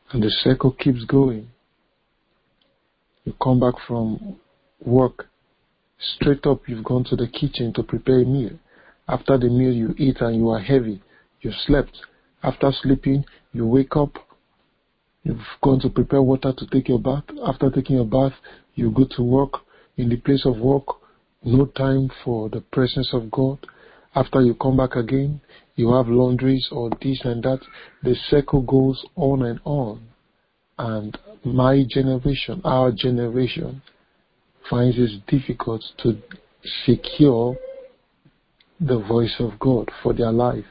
and the circle keeps going. You come back from work, straight up you've gone to the kitchen to prepare a meal. After the meal you eat and you are heavy. You slept. After sleeping, you wake up. You've gone to prepare water to take your bath. After taking your bath, you go to work. In the place of work, no time for the presence of God. After you come back again, you have laundries or this and that. The circle goes on and on. And my generation, our generation, finds it difficult to secure the voice of God for their life.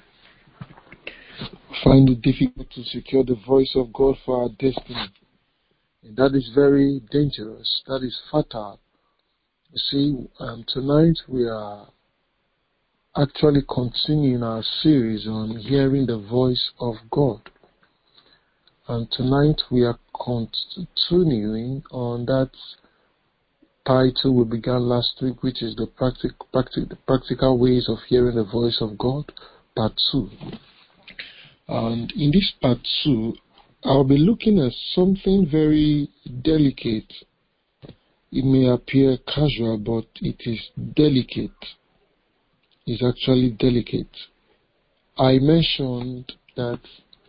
Find it difficult to secure the voice of God for our destiny. And that is very dangerous. That is fatal. You see, tonight we are actually continuing our series on hearing the voice of God. And tonight we are continuing on that title we began last week, which is the practical ways of hearing the voice of God, part 2. And in this part 2, I'll be looking at something very delicate. It may appear casual, but it is delicate. It's actually delicate. I mentioned that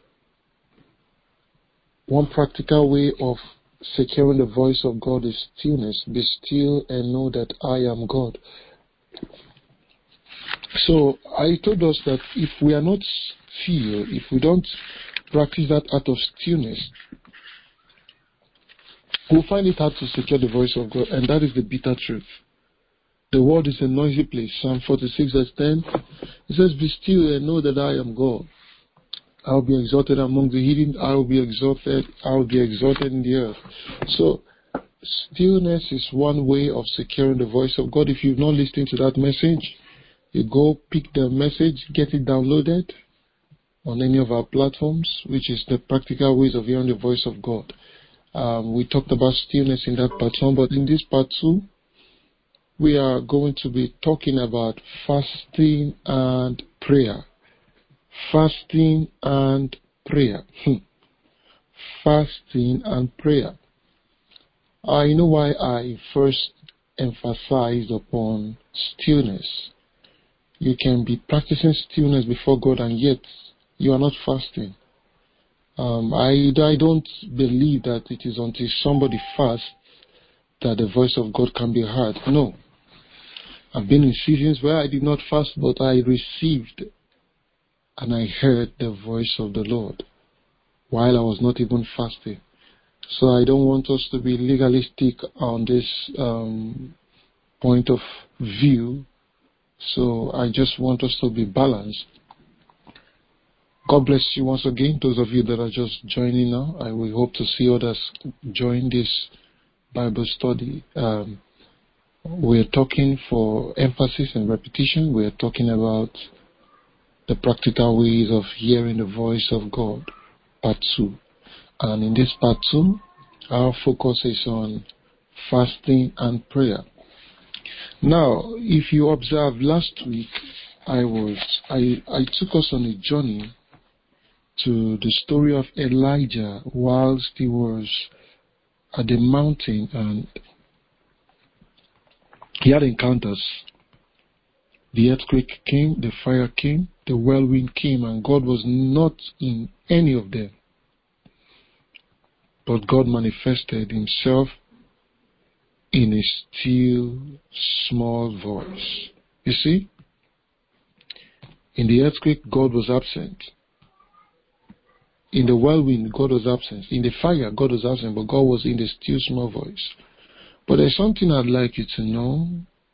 one practical way of securing the voice of God is stillness. Be still and know that I am God. So I told us that if we are not still, if we don't practice that art of stillness, we'll find it hard to secure the voice of God, and that is the bitter truth. The world is a noisy place. Psalm 46 verse 10, it says, be still and know that I am God. I will be exalted among the heathen. I will be exalted in the earth. So stillness is one way of securing the voice of God. If you've not listened to that message, you go pick the message, get it downloaded on any of our platforms, which is the practical ways of hearing the voice of God. We talked about stillness in that part 1, but in this part 2, we are going to be talking about fasting and prayer. Fasting and prayer. Fasting and prayer. I know why I first emphasized upon stillness. You can be practicing stillness before God and yet you are not fasting. I don't believe that it is until somebody fasts that the voice of God can be heard. No. I've been in seasons where I did not fast, but I received and I heard the voice of the Lord while I was not even fasting. So I don't want us to be legalistic on this point of view. So I just want us to be balanced. God bless you once again, those of you that are just joining now. I will hope to see others join this Bible study. We're talking for emphasis and repetition. We're talking about the practical ways of hearing the voice of God, part 2. And in this part 2, our focus is on fasting and prayer. Now, if you observed last week, I took us on a journey to the story of Elijah whilst he was at the mountain and he had encounters. The earthquake came, the fire came, the whirlwind came, and God was not in any of them. But God manifested himself in a still, small voice. You see? In the earthquake, God was absent. In the whirlwind, God was absent. In the fire, God was absent, but God was in the still, small voice. But there's something I'd like you to know.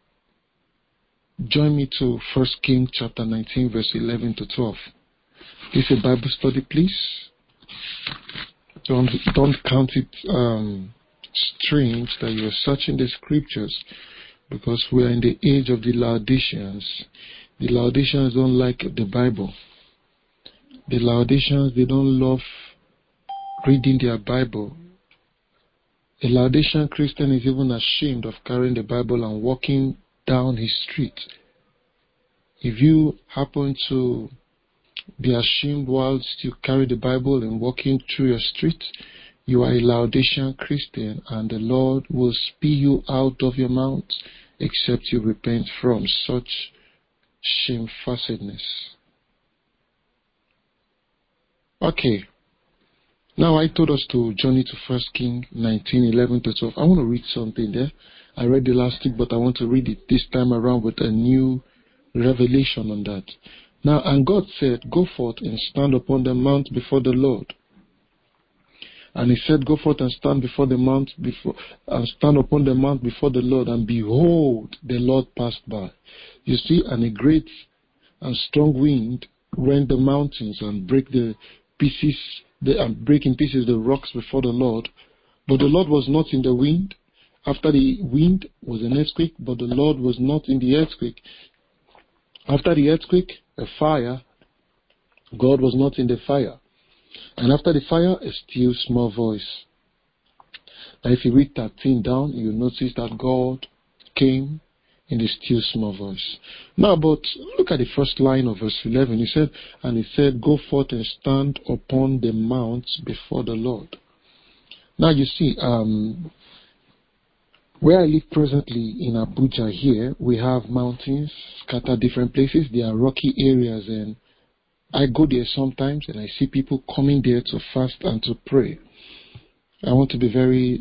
Join me to 1 Kings chapter 19, verse 11 to 12. This is a Bible study, please. Don't count it strange that you are searching the scriptures, because we are in the age of the Laodiceans. The Laodiceans don't like the Bible. The Laodiceans, they don't love reading their Bible. A Laodicean Christian is even ashamed of carrying the Bible and walking down his street. If you happen to be ashamed whilst you carry the Bible and walking through your street. You are a Laodicean Christian, and the Lord will spit you out of your mouth except you repent from such shamefacedness. Okay. Now I told us to journey to 1 Kings 19:11-12. I want to read something there. I read the last week, but I want to read it this time around with a new revelation on that. Now, and God said, go forth and stand upon the mount before the Lord. And he said, go forth and stand upon the mount before the Lord, and behold, the Lord passed by. You see, and a great and strong wind rent the mountains and break in pieces the rocks before the Lord. But the Lord was not in the wind. After the wind was an earthquake, but the Lord was not in the earthquake. After the earthquake, a fire. God was not in the fire. And after the fire, a still small voice. Now if you read 13 down, you notice that God came in the still small voice. Now, but look at the first line of verse 11. He said, go forth and stand upon the mount before the Lord. Now you see, where I live presently in Abuja here, we have mountains scattered different places. There are rocky areas, and I go there sometimes and I see people coming there to fast and to pray. I want to be very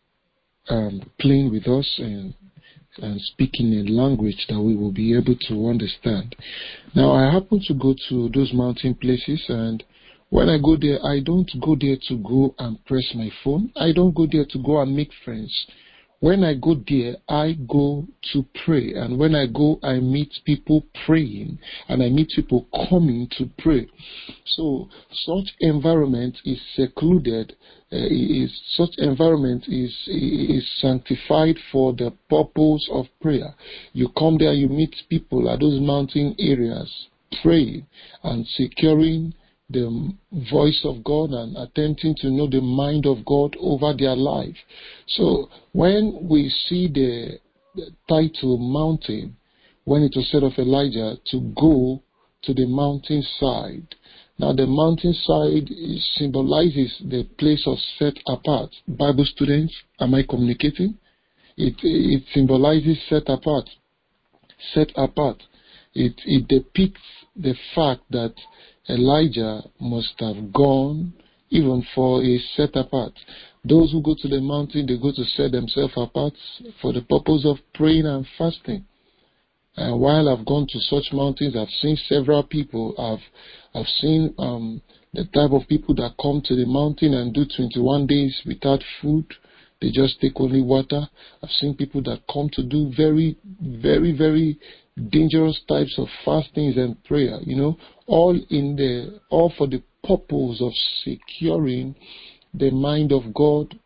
plain with us and speaking in language that we will be able to understand. Now, I happen to go to those mountain places, and when I go there, I don't go there to go and press my phone. I don't go there to go and make friends. When I go there, I go to pray. And when I go, I meet people praying. And I meet people coming to pray. So, such environment is secluded. Such environment is sanctified for the purpose of prayer. You come there, you meet people at those mountain areas, praying and securing the voice of God and attempting to know the mind of God over their life. So when we see the title mountain, when it was said of Elijah to go to the mountainside, now the mountainside symbolizes the place of set apart. Bible students, am I communicating? It symbolizes set apart. Set apart. It depicts the fact that Elijah must have gone even for a set apart. Those who go to the mountain, they go to set themselves apart for the purpose of praying and fasting. And while I've gone to such mountains, I've seen several people. I've seen the type of people that come to the mountain and do 21 days without food. They just take only water. I've seen people that come to do very, very, very dangerous types of fastings and prayer, all for the purpose of securing the mind of God,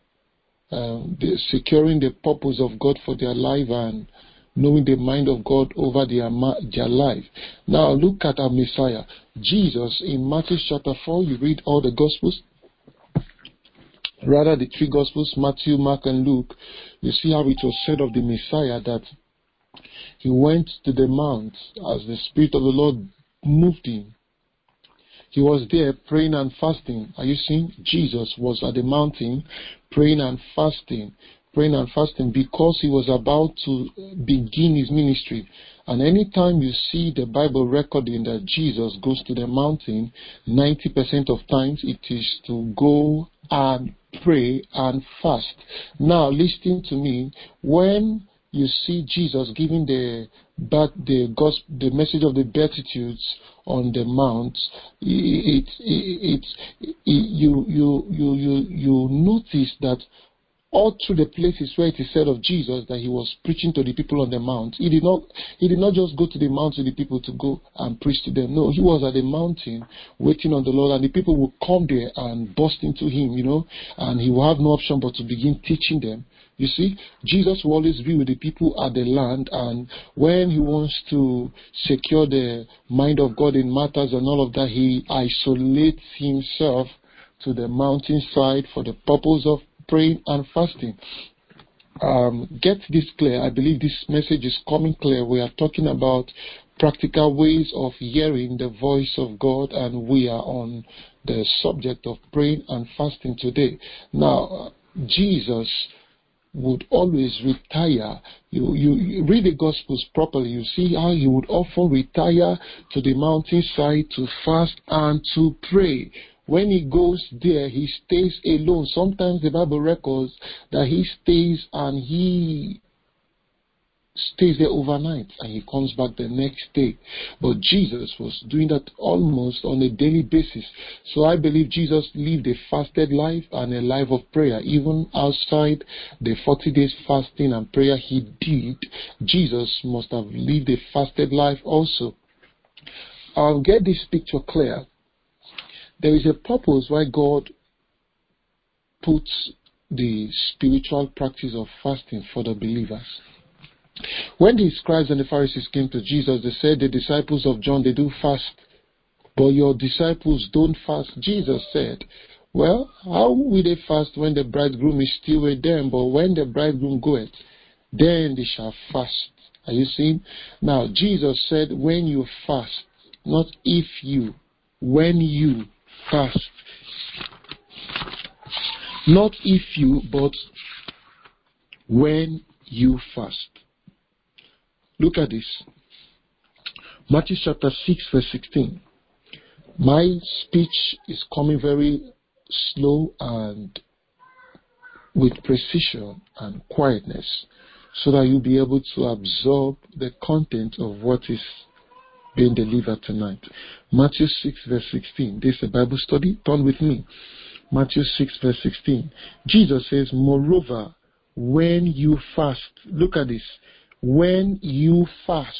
securing the purpose of God for their life and knowing the mind of God over their life. Now look at our Messiah, Jesus. In Matthew chapter 4, you read all the Gospels, rather the three Gospels, Matthew, Mark and Luke. You see how it was said of the Messiah that he went to the mount as the Spirit of the Lord moved him. He was there praying and fasting. Are you seeing? Jesus was at the mountain praying and fasting because he was about to begin his ministry. And anytime you see the Bible recording that Jesus goes to the mountain, 90% of times it is to go and pray and fast. Now listen to me. When you see Jesus giving the message of the Beatitudes on the mount, you notice that all through the places where it is said of Jesus that he was preaching to the people on the mount, he did not just go to the mount to the people to go and preach to them. No, he was at the mountain waiting on the Lord, and the people would come there and burst into him, and he will have no option but to begin teaching them. You see, Jesus will always be with the people at the land, and when he wants to secure the mind of God in matters and all of that, he isolates himself to the mountainside for the purpose of praying and fasting. Get this clear. I believe this message is coming clear. We are talking about practical ways of hearing the voice of God, and we are on the subject of praying and fasting today. Now, Jesus would always retire. You read the Gospels properly, you see how he would often retire to the mountainside to fast and to pray. When he goes there, he stays alone. Sometimes the Bible records that he stays there overnight and he comes back the next day. But Jesus was doing that almost on a daily basis. So I believe Jesus lived a fasted life and a life of prayer. Even outside the 40 days fasting and prayer he did, Jesus must have lived a fasted life also. I'll get this picture clear. There is a purpose why God puts the spiritual practice of fasting for the believers. When the scribes and the Pharisees came to Jesus, they said, the disciples of John, they do fast, but your disciples don't fast. Jesus said, well, how will they fast when the bridegroom is still with them? But when the bridegroom goeth, then they shall fast. Are you seeing? Now, Jesus said, when you fast, not if you, when you fast. Not if you, but when you fast. Look at this. Matthew chapter 6 verse 16. My speech is coming very slow and with precision and quietness so that you'll be able to absorb the content of what is being delivered tonight. Matthew 6 verse 16. This is a Bible study. Turn with me. Matthew 6 verse 16. Jesus says, moreover, when you fast, look at this. When you fast,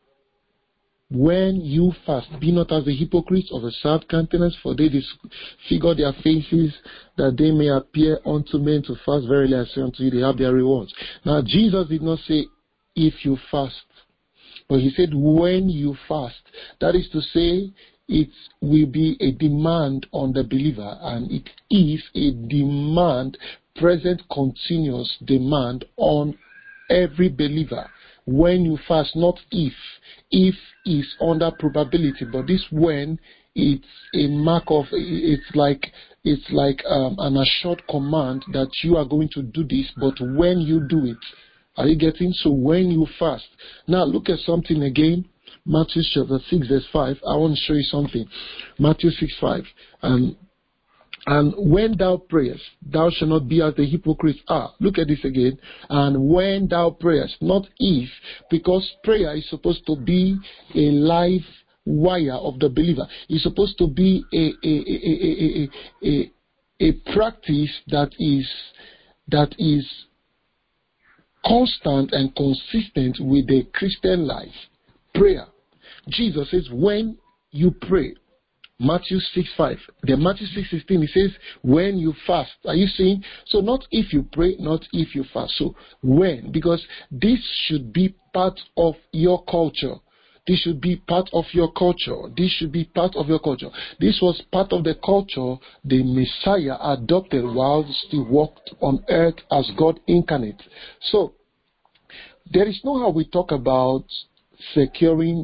be not as the hypocrites of a sad countenance, for they disfigure their faces, that they may appear unto men to fast. Verily I say unto you, they have their rewards. Now, Jesus did not say, if you fast, but he said, when you fast. That is to say, it will be a demand on the believer, and it is a demand, present continuous demand on every believer. When you fast, not if. If is under probability, but this when, it's a mark of, it's like an assured command that you are going to do this, but when you do it. Are you getting? So when you fast. Now look at something again. Matthew chapter 6 verse 5. I want to show you something. Matthew 6 5. And when thou prayest, thou shalt not be as the hypocrites are. Look at this again. And when thou prayest, not if, because prayer is supposed to be a live wire of the believer. It's supposed to be a practice that is constant and consistent with the Christian life. Prayer. Jesus says, when you pray. Matthew 6:5. Then Matthew 6:16, he says, when you fast. Are you seeing? So not if you pray, not if you fast. So when? Because this should be part of your culture. This should be part of your culture. This should be part of your culture. This was part of the culture the Messiah adopted while he walked on earth as God incarnate. So there is no how we talk about securing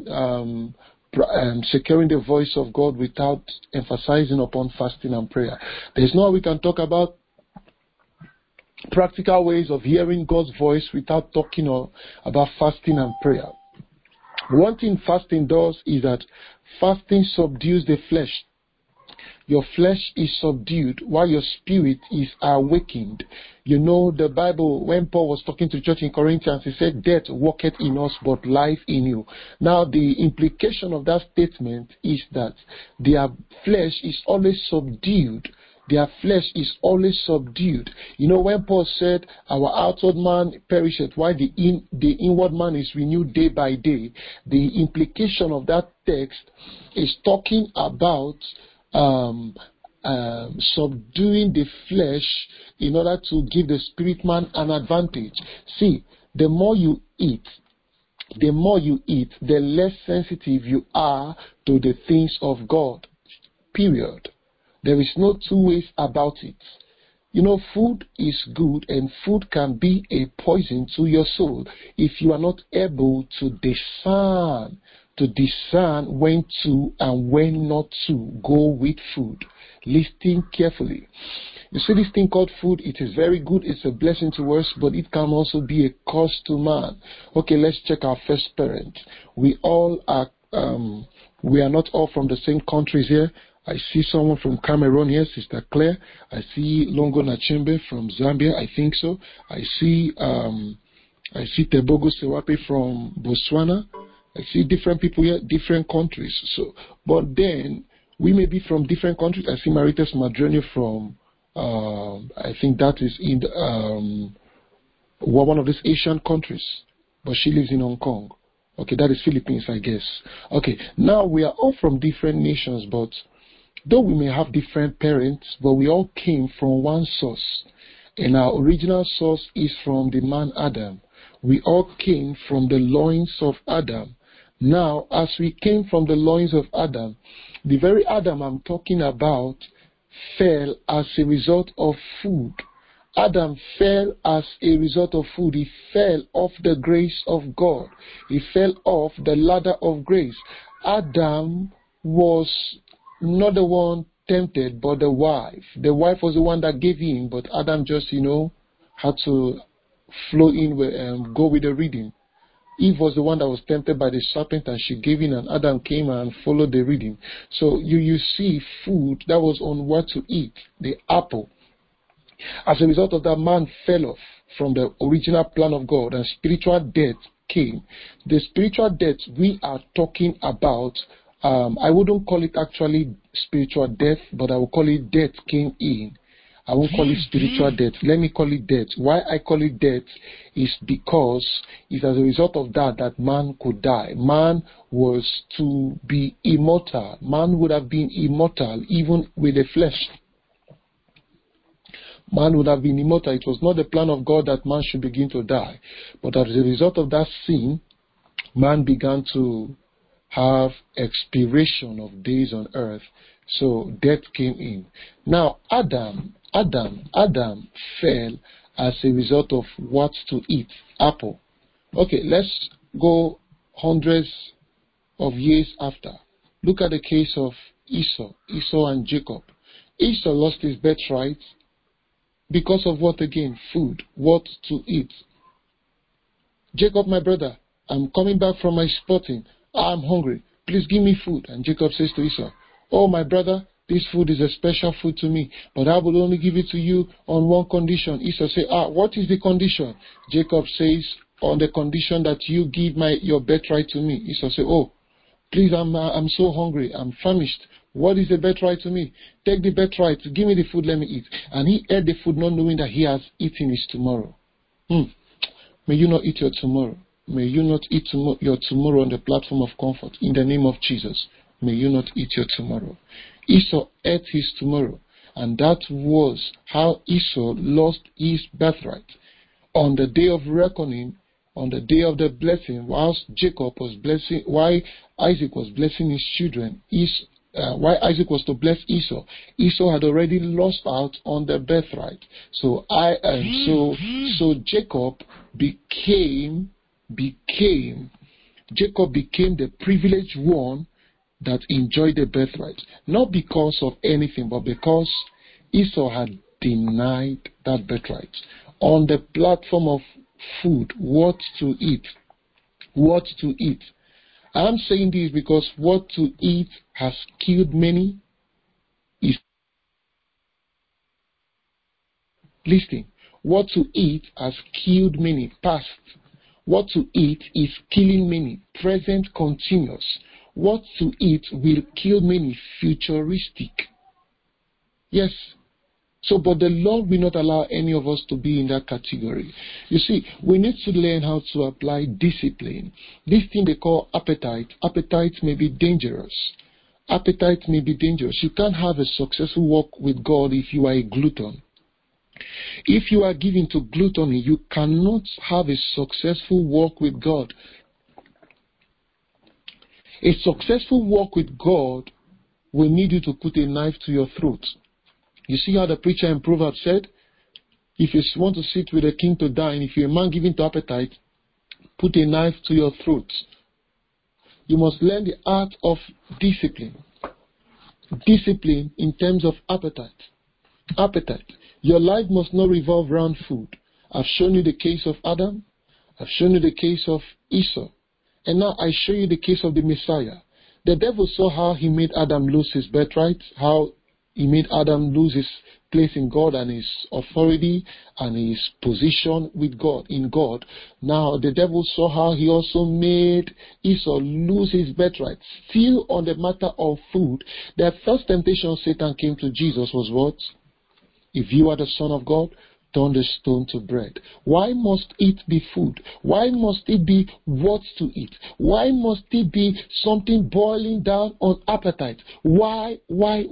the voice of God without emphasizing upon fasting and prayer. There's no how we can talk about practical ways of hearing God's voice without talking about fasting and prayer. One thing fasting does is that fasting subdues the flesh. Your flesh is subdued while your spirit is awakened. You know the Bible, when Paul was talking to the church in Corinthians, he said, death worketh in us, but life in you. Now the implication of that statement is that their flesh is always subdued. Their flesh is always subdued. You know, when Paul said, our outward man perisheth, while the inward man is renewed day by day, the implication of that text is talking about subduing the flesh in order to give the spirit man an advantage. See, the more you eat, the less sensitive you are to the things of God. Period. There is no two ways about it. You know, food is good, and food can be a poison to your soul if you are not able to discern to discern when to and when not to go with food. Listen carefully. You see this thing called food, it is very good, it's a blessing to us, but it can also be a curse to man. Okay, let's check our first parent. We are not all from the same countries here. I see someone from Cameroon here, Sister Claire. I see Longo Nachimbe from Zambia, I think so. I see Tebogo Sewape from Botswana. I see different people here, different countries. So, but then we may be from different countries. I see Maritas Madronio from, I think that is in one of these Asian countries, but she lives in Hong Kong. Okay, that is Philippines, I guess. Okay, now we are all from different nations, but though we may have different parents, but we all came from one source. And our original source is from the man Adam. We all came from the loins of Adam. Now, as we came from the loins of Adam, the very Adam I'm talking about fell as a result of food. Adam fell as a result of food. He fell off the grace of God. He fell off the ladder of grace. Adam was not the one tempted, but the wife. The wife was the one that gave in, but Adam just, had to flow in with, go with the reading. Eve was the one that was tempted by the serpent and she gave in, and Adam came and followed the reading. So you see food that was on what to eat, the apple. As a result of that, man fell off from the original plan of God and spiritual death came. The spiritual death we are talking about, I wouldn't call it actually spiritual death, but I will call it death came in. I won't call it spiritual death. Let me call it death. Why I call it death is because it's as a result of that man could die. Man was to be immortal. Man would have been immortal even with the flesh. Man would have been immortal. It was not the plan of God that man should begin to die. But as a result of that sin, man began to have expiration of days on earth. So death came in. Now Adam fell as a result of what to eat, apple. Okay, let's go hundreds of years after. Look at the case of Esau and Jacob. Esau lost his birthright because of what again? Food, what to eat. Jacob, my brother, I'm coming back from my sporting. I'm hungry. Please give me food. And Jacob says to Esau, oh, my brother, this food is a special food to me, but I will only give it to you on one condition. Esau says, what is the condition? Jacob says, on the condition that you give your birthright to me. Esau says, oh, please, I'm so hungry. I'm famished. What is the birthright to me? Take the birthright. Give me the food. Let me eat. And he ate the food not knowing that he has eaten his tomorrow. May you not eat your tomorrow. May you not eat your tomorrow on the platform of comfort. In the name of Jesus, may you not eat your tomorrow. Esau ate his tomorrow. And that was how Esau lost his birthright. On the day of reckoning, on the day of the blessing, while Isaac was blessing his children, why Isaac was to bless Esau had already lost out on the birthright. So Jacob became the privileged one that enjoyed the birthright, not because of anything, but because Esau had denied that birthright. On the platform of food, what to eat. I'm saying this because what to eat has killed many. Listening. What to eat has killed many. Past. What to eat is killing many. Present, continuous. What to eat will kill many. Futuristic. Yes. So, but the Lord will not allow any of us to be in that category. You see, we need to learn how to apply discipline. This thing they call appetite. Appetite may be dangerous. Appetite may be dangerous. You can't have a successful walk with God if you are a glutton. If you are given to gluttony, you cannot have a successful walk with God. A successful walk with God will need you to put a knife to your throat. You see how the preacher in Proverbs said, if you want to sit with a king to dine, if you're a man given to appetite, put a knife to your throat. you must learn the art of discipline. Discipline in terms of appetite. Appetite. Your life must not revolve around food. I've shown you the case of Adam. I've shown you the case of Esau. And now I show you the case of the Messiah. The devil saw how he made Adam lose his birthright, how he made Adam lose his place in God and his authority and his position with God, in God. Now the devil saw how he also made Esau lose his birthright. Still on the matter of food, the first temptation Satan came to Jesus was what? If you are the Son of God, turn the stone to bread. Why must it be food? Why must it be what to eat? Why must it be something boiling down on appetite? Why? Why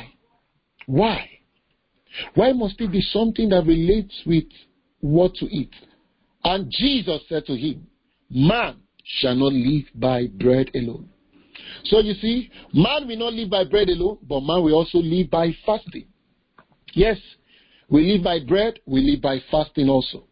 must it be something that relates with what to eat? And Jesus said to him, man shall not live by bread alone. So you see, man will not live by bread alone, but man will also live by fasting. Yes, we live by bread, we live by fasting also.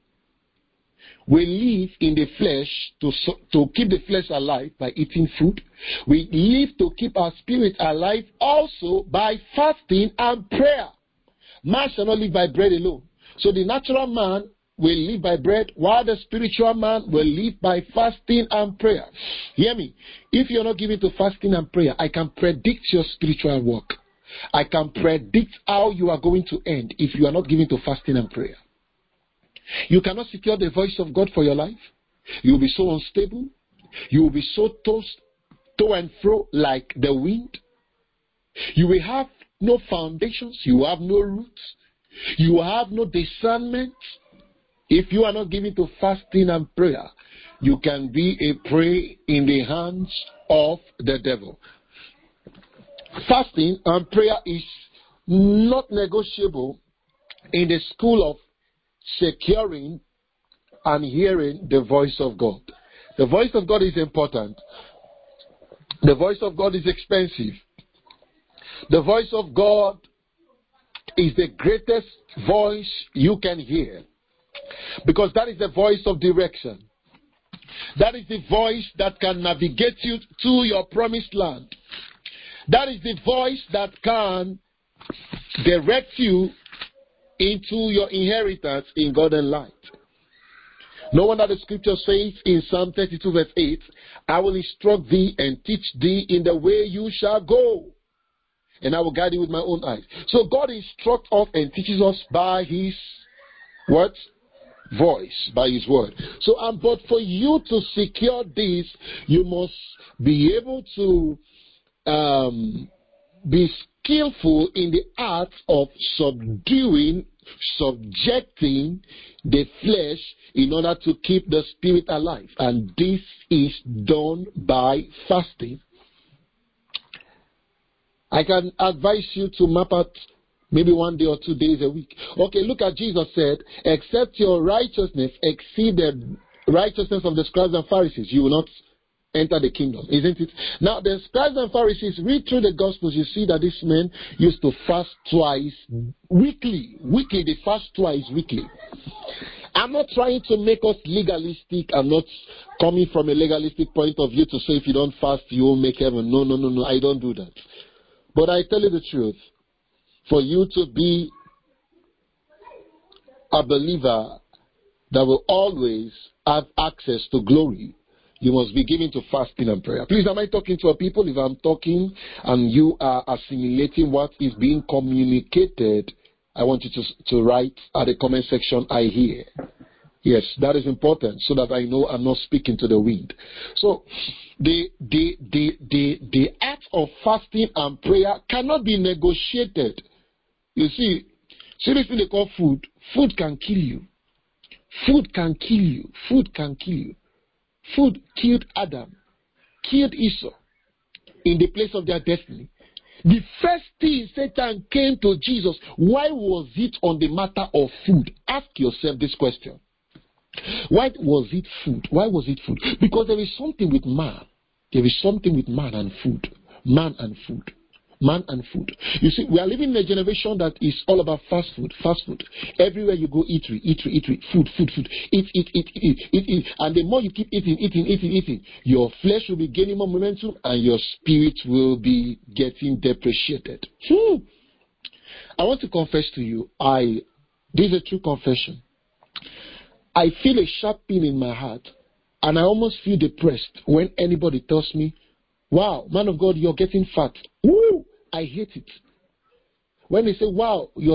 We live in the flesh to keep the flesh alive by eating food. We live to keep our spirit alive also by fasting and prayer. Man shall not live by bread alone. So the natural man will live by bread, while the spiritual man will live by fasting and prayer. Hear me. If you're not given to fasting and prayer, I can predict your spiritual work. I can predict how you are going to end if you are not given to fasting and prayer. You cannot secure the voice of God for your life. You will be so unstable. You will be so tossed to and fro like the wind. You will have no foundations. You will have no roots. You will have no discernment. If you are not given to fasting and prayer, you can be a prey in the hands of the devil. Fasting and prayer is not negotiable in the school of securing and hearing the voice of God. The voice of God is important. The voice of God is expensive. The voice of God is the greatest voice you can hear, because that is the voice of direction. That is the voice that can navigate you to your promised land. That is the voice that can direct you into your inheritance in God and light. No wonder the scripture says in Psalm 32 verse 8, I will instruct thee and teach thee in the way you shall go, and I will guide you with my own eyes. So God instructs us and teaches us by His what? Voice, by His word. So, but for you to secure this, you must be able to be skillful in the art of subjecting the flesh in order to keep the spirit alive. And this is done by fasting. I can advise you to map out maybe 1 day or 2 days a week. Okay, look at Jesus said, except your righteousness exceed the righteousness of the scribes and Pharisees, you will not enter the kingdom, isn't it? Now, the scribes and Pharisees, read through the Gospels, you see that these men used to fast twice weekly. They fast twice weekly. I'm not trying to make us legalistic. I'm not coming from a legalistic point of view to say if you don't fast, you won't make heaven. No, I don't do that. But I tell you the truth, for you to be a believer that will always have access to glory, you must be given to fasting and prayer. Please, am I talking to people? If I'm talking and you are assimilating what is being communicated, I want you to write at the comment section, I hear. Yes, that is important so that I know I'm not speaking to the wind. So, the act of fasting and prayer cannot be negotiated. You see this thing they call food. Food can kill you. Food can kill you. Food can kill you. Food killed Adam, killed Esau in the place of their destiny. The first thing Satan came to Jesus, why was it on the matter of food? Ask yourself this question. Why was it food? Why was it food? Because there is something with man. There is something with man and food. Man and food. Man and food. You see, we are living in a generation that is all about fast food, fast food. Everywhere you go, eatery, food, eat. And the more you keep eating, your flesh will be gaining more momentum and your spirit will be getting depreciated. I want to confess to you, this is a true confession. I feel a sharp pain in my heart and I almost feel depressed when anybody tells me, wow, man of God, you're getting fat. Woo! I hate it. When they say, wow, you're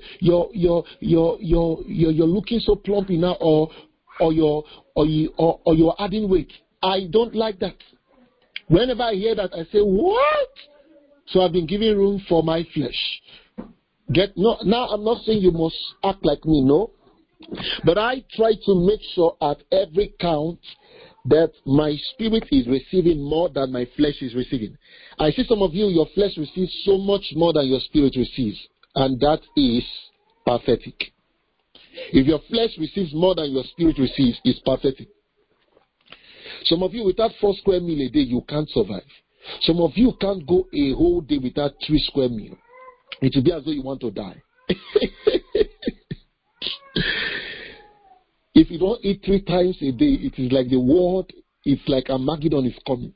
looking so plumpy now, or you're adding weight. I don't like that. Whenever I hear that, I say, what? So I've been giving room for my flesh. Now I'm not saying you must act like me, no. But I try to make sure at every count that my spirit is receiving more than my flesh is receiving. I see some of you, your flesh receives so much more than your spirit receives. And that is pathetic. If your flesh receives more than your spirit receives, it's pathetic. Some of you, without 4 square meal a day, you can't survive. Some of you can't go a whole day without 3 square meal. It will be as though you want to die. If you don't eat 3 times a day, it is like the world, it's like Armageddon is coming.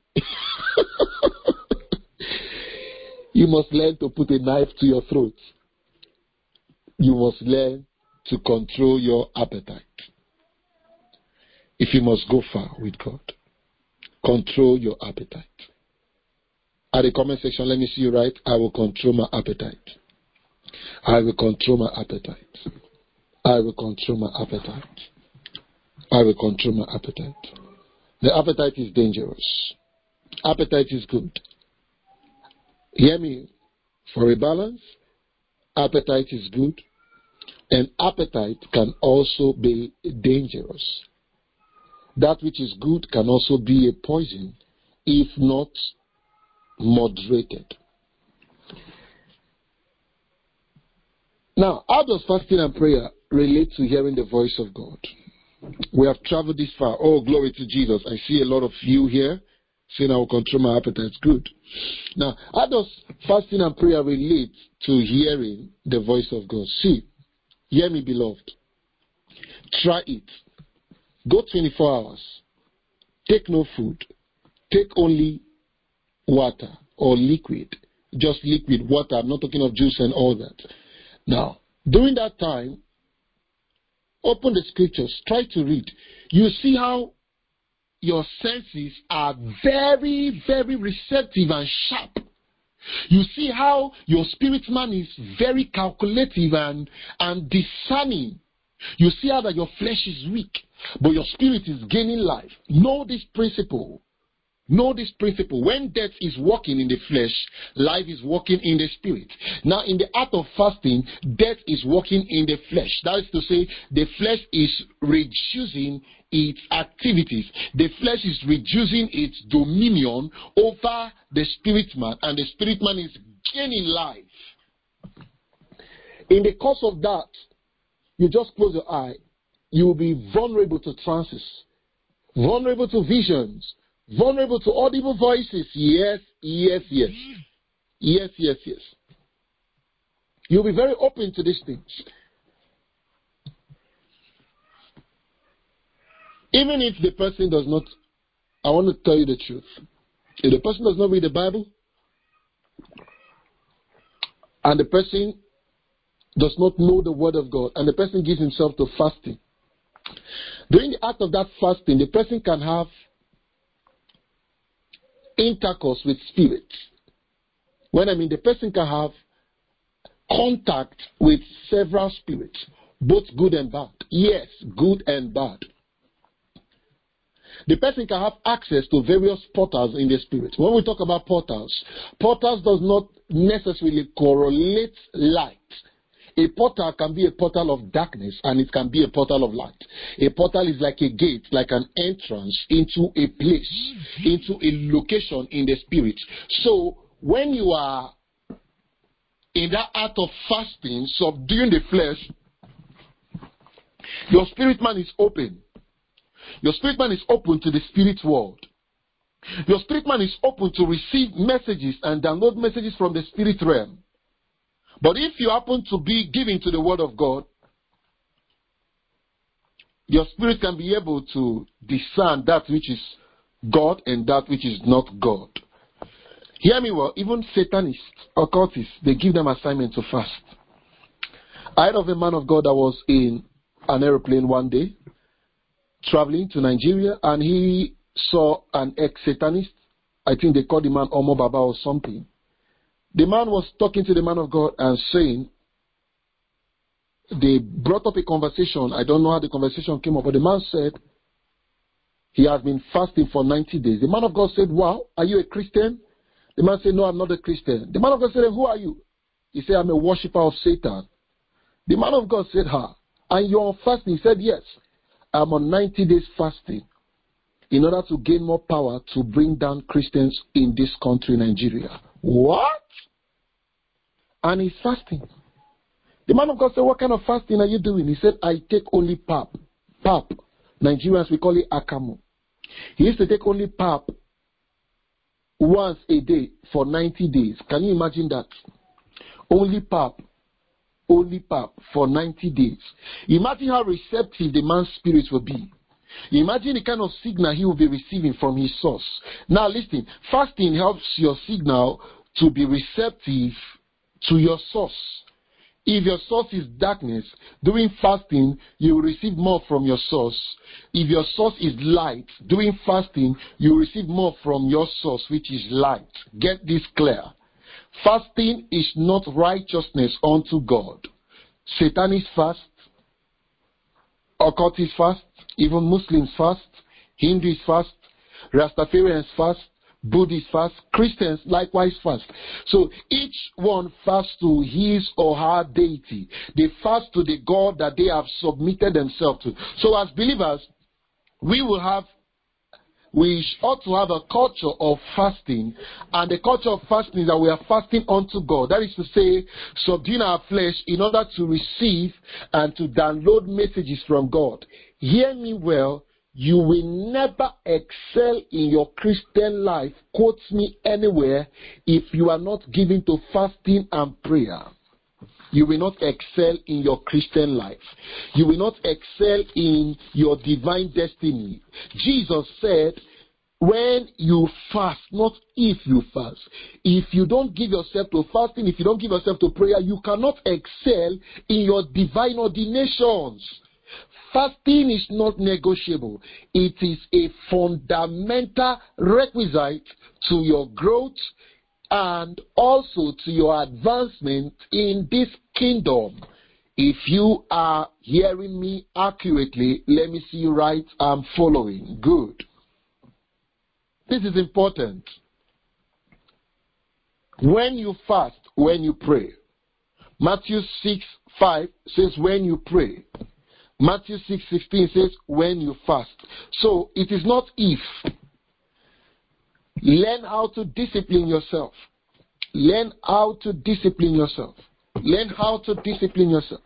You must learn to put a knife to your throat. You must learn to control your appetite. If you must go far with God, control your appetite. At the comment section, let me see you write, I will control my appetite. I will control my appetite. I will control my appetite. I will control my appetite. The appetite is dangerous. Appetite is good. Hear me. For a balance, appetite is good. And appetite can also be dangerous. That which is good can also be a poison if not moderated. Now, how does fasting and prayer relate to hearing the voice of God? We have traveled this far. Oh, glory to Jesus. I see a lot of you here saying I will control my appetite. Good. Now, how does fasting and prayer relate to hearing the voice of God? See, hear me, beloved. Try it. Go 24 hours. Take no food. Take only water or liquid. Just liquid water. I'm not talking of juice and all that. Now, during that time, open the scriptures. Try to read. You see how your senses are very, very receptive and sharp. You see how your spirit man is very calculative and discerning. You see how that your flesh is weak, but your spirit is gaining life. Know this principle. Know this principle. When death is working in the flesh, life is working in the spirit. Now, in the act of fasting, death is working in the flesh. That is to say, the flesh is reducing its activities. The flesh is reducing its dominion over the spirit man, and the spirit man is gaining life. In the course of that, you just close your eye, you will be vulnerable to trances, vulnerable to visions, vulnerable to audible voices. Yes. You'll be very open to these things. Even if the person does not, I want to tell you the truth. If the person does not read the Bible, and the person does not know the word of God, and the person gives himself to fasting, during the act of that fasting, the person can have intercourse with spirits. When I mean the person can have contact with several spirits, both good and bad. Yes, good and bad. The person can have access to various portals in the spirit. When we talk about portals does not necessarily correlate light. A portal can be a portal of darkness and it can be a portal of light. A portal is like a gate, like an entrance into a place, into a location in the spirit. So when you are in that act of fasting, subduing the flesh, your spirit man is open. Your spirit man is open to the spirit world. Your spirit man is open to receive messages and download messages from the spirit realm. But if you happen to be giving to the word of God, your spirit can be able to discern that which is God and that which is not God. Hear me well, even Satanists, occultists, they give them assignment to fast. I heard of a man of God that was in an aeroplane one day, traveling to Nigeria, and he saw an ex-Satanist. I think they called the man Omo Baba or something. The man was talking to the man of God and saying, they brought up a conversation. I don't know how the conversation came up, but the man said he has been fasting for 90 days. The man of God said, wow, are you a Christian? The man said, no, I'm not a Christian. The man of God said, who are you? He said, I'm a worshiper of Satan. The man of God said, and you're on fasting? He said, yes, I'm on 90 days fasting in order to gain more power to bring down Christians in this country, Nigeria. What? And he's fasting. The man of God said, what kind of fasting are you doing? He said, I take only pap. Pap. Nigerians, we call it akamu. He used to take only pap once a day for 90 days. Can you imagine that? Only pap for 90 days. Imagine how receptive the man's spirit will be. Imagine the kind of signal he will be receiving from his source. Now listen, fasting helps your signal to be receptive to your source. If your source is darkness, during fasting, you will receive more from your source. If your source is light, during fasting, you will receive more from your source, which is light. Get this clear. Fasting is not righteousness unto God. Satanists fast, occultists fast, even Muslims fast, Hindus fast, Rastafarians fast, Buddhists fast, Christians likewise fast. So each one fasts to his or her deity. They fast to the God that they have submitted themselves to. So as believers, we ought to have a culture of fasting, and the culture of fasting is that we are fasting unto God. That is to say, subduing our flesh in order to receive and to download messages from God. Hear me well. You will never excel in your Christian life, quote me anywhere, if you are not given to fasting and prayer. You will not excel in your Christian life. You will not excel in your divine destiny. Jesus said, when you fast, not if you fast. If you don't give yourself to fasting, if you don't give yourself to prayer, you cannot excel in your divine ordinations. Fasting is not negotiable. It is a fundamental requisite to your growth and also to your advancement in this kingdom. If you are hearing me accurately, let me see you right. I'm following. Good. This is important. When you fast, when you pray. Matthew 6:5 says when you pray. Matthew 6:16 says when you fast. So it is not if. Learn how to discipline yourself. Learn how to discipline yourself. Learn how to discipline yourself.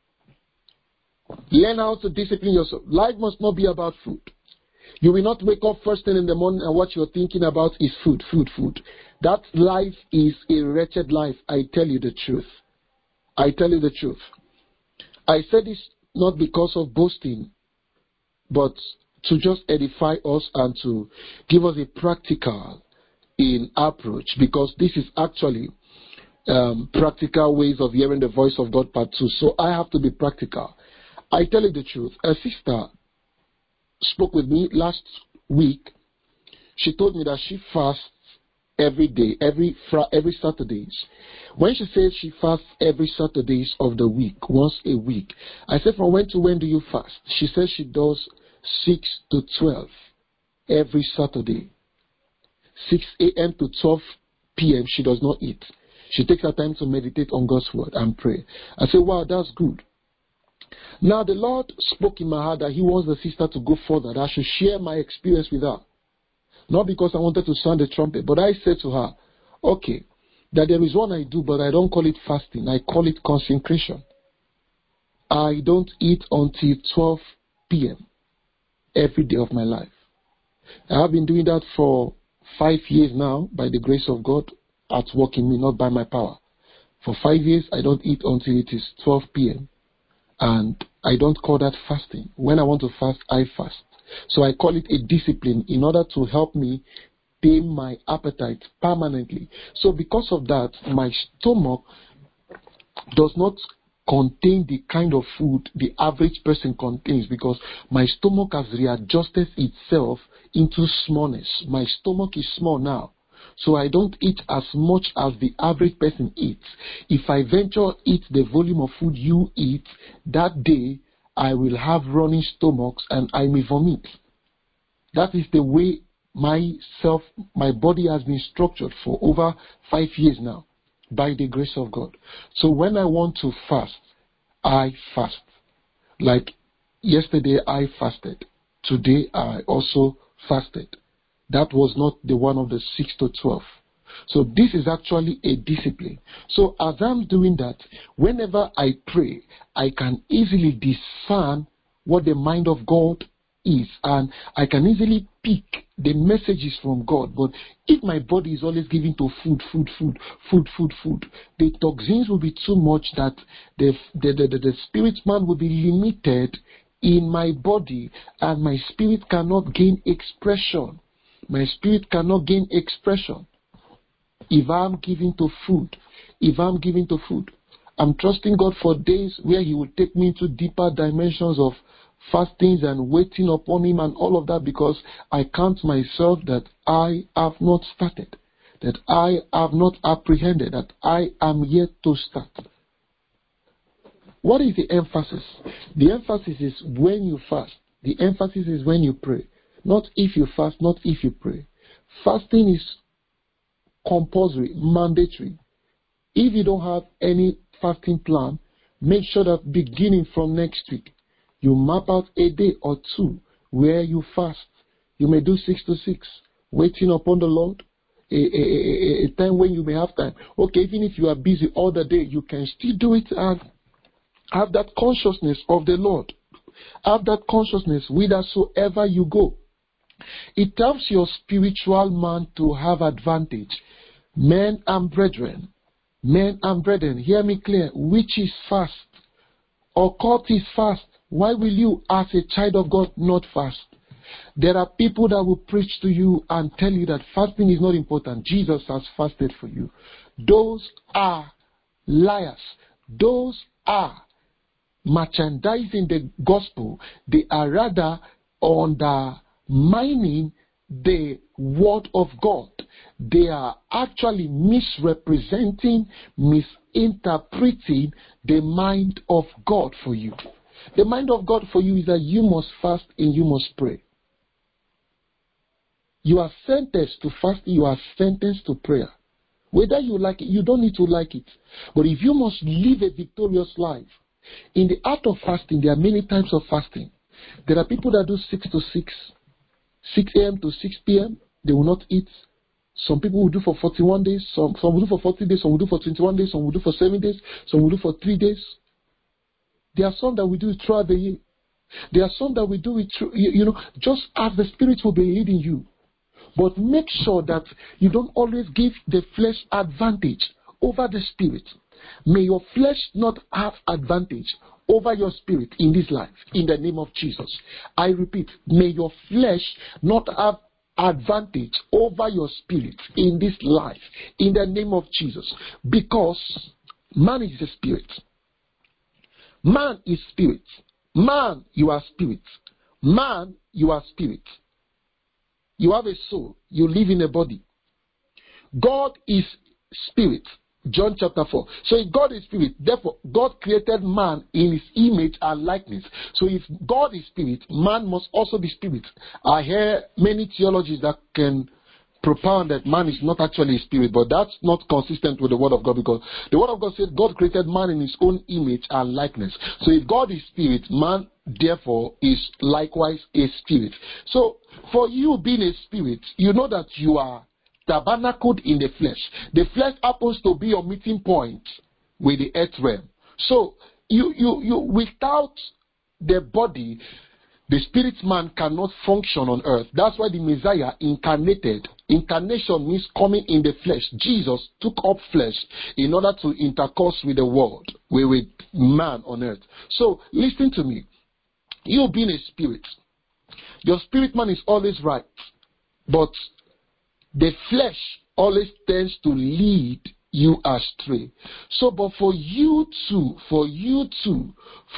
Learn how to discipline yourself. Life must not be about food. You will not wake up first thing in the morning and what you're thinking about is food. That life is a wretched life. I tell you the truth. I tell you the truth. I said this not because of boasting, but to just edify us and to give us a practical in approach, because this is actually practical ways of hearing the voice of God part 2. So I have to be practical. I tell you the truth. A sister spoke with me last week. She told me that she fasts every day, every Saturdays. When she says she fasts every Saturdays of the week, once a week, I said, from when to when do you fast? She says she does 6 to 12 every Saturday. 6 a.m. to 12 p.m. she does not eat. She takes her time to meditate on God's word and pray. I said, wow, that's good. Now the Lord spoke in my heart that He wants the sister to go further, that I should share my experience with her. Not because I wanted to sound the trumpet, but I said to her, okay, that there is one I do, but I don't call it fasting. I call it consecration. I don't eat until 12 p.m. every day of my life. I have been doing that for 5 years now, by the grace of God, at work in me, not by my power. For 5 years, I don't eat until it is 12 p.m. And I don't call that fasting. When I want to fast, I fast. So I call it a discipline in order to help me tame my appetite permanently. So because of that, my stomach does not contain the kind of food the average person contains, because my stomach has readjusted itself into smallness. My stomach is small now. So I don't eat as much as the average person eats. If I venture eat the volume of food you eat, that day I will have running stomachs and I may vomit. That is the way my body has been structured for over 5 years now, by the grace of God. So when I want to fast, I fast. Like yesterday I fasted. Today I also fasted. That was not the one of the 6 to 12. So this is actually a discipline. So as I'm doing that, whenever I pray, I can easily discern what the mind of God is, and I can easily pick the messages from God. But if my body is always giving to food, the toxins will be too much that the spirit man will be limited in my body, and my spirit cannot gain expression. My spirit cannot gain expression if I'm giving to food. I'm trusting God for days where He will take me into deeper dimensions of fastings and waiting upon Him and all of that, because I count myself that I have not started, that I have not apprehended, that I am yet to start. What is the emphasis? The emphasis is when you fast. The emphasis is when you pray. Not if you fast, not if you pray. Fasting is compulsory, mandatory. If you don't have any fasting plan, make sure that beginning from next week, you map out a day or two where you fast. You may do 6 to 6, waiting upon the Lord, a time when you may have time. Okay, even if you are busy all the day, you can still do it and have that consciousness of the Lord. Have that consciousness whithersoever you go. It helps your spiritual man to have advantage. Men and brethren, hear me clear. Which is fast? Occult is fast. Why will you, as a child of God, not fast? There are people that will preach to you and tell you that fasting is not important. Jesus has fasted for you. Those are liars. Those are merchandising the gospel. They are rather undermining the word of God. They are actually misrepresenting, misinterpreting the mind of God for you. The mind of God for you is that you must fast and you must pray. You are sentenced to fasting, you are sentenced to prayer. Whether you like it, you don't need to like it. But if you must live a victorious life, in the art of fasting, there are many types of fasting. There are people that do 6 to 6, 6 a.m. to 6 p.m. They will not eat. Some people will do for 41 days, some will do for 40 days, some will do for 21 days, some will do for 7 days, some will do for 3 days. There are some that will do it throughout the year. There are some that will do it through, just as the Spirit will be leading you. But make sure that you don't always give the flesh advantage over the Spirit. May your flesh not have advantage over your spirit in this life, in the name of Jesus. I repeat, may your flesh not have advantage over your spirit in this life, in the name of Jesus. Because man is a spirit. Man is spirit. Man, you are spirit. Man, you are spirit. You have a soul. You live in a body. God is spirit. John chapter 4. So if God is spirit, therefore God created man in his image and likeness. So if God is spirit, man must also be spirit. I hear many theologies that can propound that man is not actually a spirit, but that's not consistent with the word of God, because the word of God says God created man in his own image and likeness. So if God is spirit, man therefore is likewise a spirit. So for you being a spirit, you know that you are tabernacled in the flesh. The flesh happens to be your meeting point with the earth realm. So you without the body, The spirit man cannot function on earth. That's why the Messiah incarnated. Incarnation means coming in the flesh. Jesus took up flesh in order to intercourse with the world, with man on earth. So, listen to me. You being a spirit, your spirit man is always right, but the flesh always tends to lead you astray. So, but for you to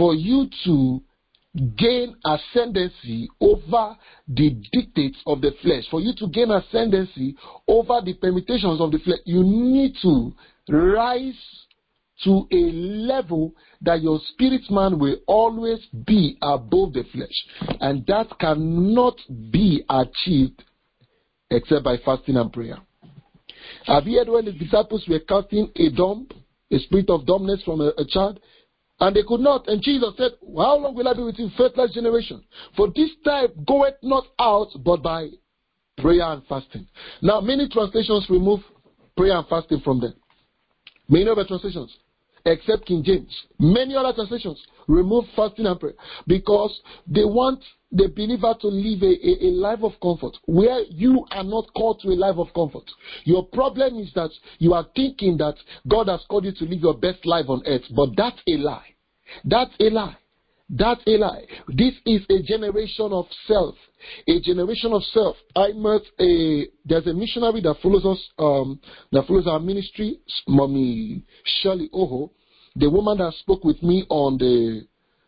gain ascendancy over the dictates of the flesh, for you to gain ascendancy over the permutations of the flesh, you need to rise to a level that your spirit man will always be above the flesh. And that cannot be achieved except by fasting and prayer. Have you heard when the disciples were casting a spirit of dumbness from a child? And they could not. And Jesus said, how long will I be with you, faithless generation? For this type goeth not out but by prayer and fasting. Now, many translations remove prayer and fasting from them. Many other translations, except King James. Many other translations remove fasting and prayer because they want the believer to live a life of comfort where you are not called to a life of comfort. Your problem is that you are thinking that God has called you to live your best life on earth, but that's a lie. That's a lie. That's a lie. This is a generation of self. A generation of self. There's a missionary that follows us, that follows our ministry, Mommy Shirley Oho, the woman that spoke with me on the